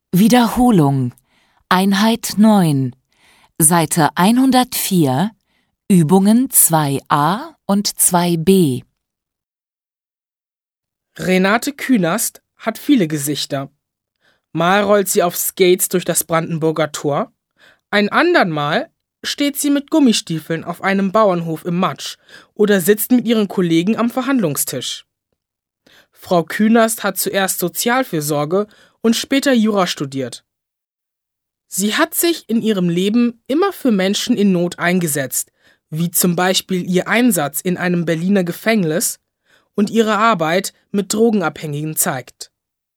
Wiederholung. Einheit 9. Seite 104, Übungen 2a und 2b. Renate Künast hat viele Gesichter. Mal rollt sie auf Skates durch das Brandenburger Tor, ein andern Mal steht sie mit Gummistiefeln auf einem Bauernhof im Matsch oder sitzt mit ihren Kollegen am Verhandlungstisch. Frau Künast hat zuerst Sozialfürsorge und später Jura studiert. Sie hat sich in ihrem Leben immer für Menschen in Not eingesetzt, wie zum Beispiel ihr Einsatz in einem Berliner Gefängnis und ihre Arbeit mit Drogenabhängigen zeigt.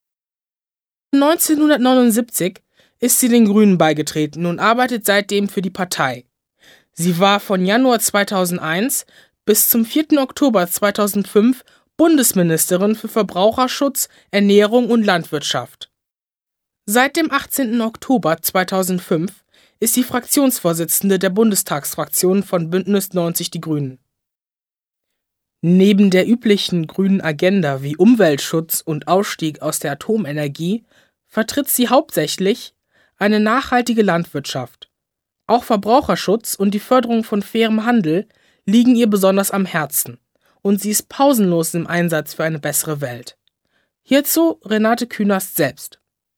1979 ist sie den Grünen beigetreten und arbeitet seitdem für die Partei. Sie war von Januar 2001 bis zum 4. Oktober 2005 Bundesministerin für Verbraucherschutz, Ernährung und Landwirtschaft. Seit dem 18. Oktober 2005 ist sie Fraktionsvorsitzende der Bundestagsfraktion von Bündnis 90 Die Grünen. Neben der üblichen grünen Agenda wie Umweltschutz und Ausstieg aus der Atomenergie vertritt sie hauptsächlich eine nachhaltige Landwirtschaft. Auch Verbraucherschutz und die Förderung von fairem Handel liegen ihr besonders am Herzen und sie ist pausenlos im Einsatz für eine bessere Welt. Hierzu Renate Künast selbst.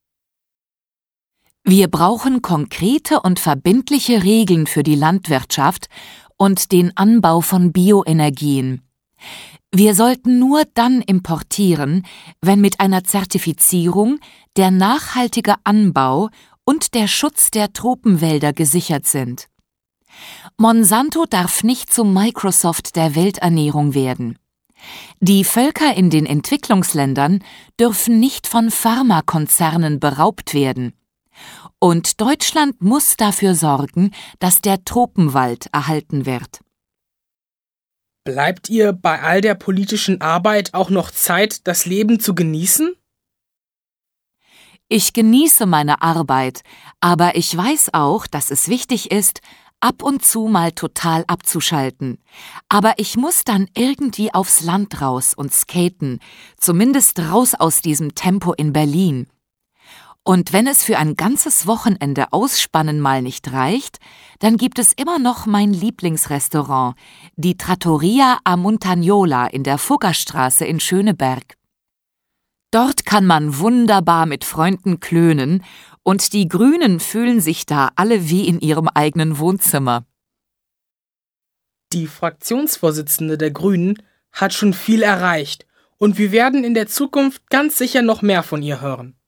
Wir brauchen konkrete und verbindliche Regeln für die Landwirtschaft und den Anbau von Bioenergien. Wir sollten nur dann importieren, wenn mit einer Zertifizierung der nachhaltige Anbau und der Schutz der Tropenwälder gesichert sind. Monsanto darf nicht zum Microsoft der Welternährung werden. Die Völker in den Entwicklungsländern dürfen nicht von Pharmakonzernen beraubt werden. Und Deutschland muss dafür sorgen, dass der Tropenwald erhalten wird. Bleibt ihr bei all der politischen Arbeit auch noch Zeit, das Leben zu genießen? Ich genieße meine Arbeit, aber ich weiß auch, dass es wichtig ist, ab und zu mal total abzuschalten. Aber ich muss dann irgendwie aufs Land raus und skaten, zumindest raus aus diesem Tempo in Berlin. Und wenn es für ein ganzes Wochenende Ausspannen mal nicht reicht, dann gibt es immer noch mein Lieblingsrestaurant, die Trattoria a Montagnola in der Fuggerstraße in Schöneberg. Dort kann man wunderbar mit Freunden klönen und die Grünen fühlen sich da alle wie in ihrem eigenen Wohnzimmer. Die Fraktionsvorsitzende der Grünen hat schon viel erreicht und wir werden in der Zukunft ganz sicher noch mehr von ihr hören.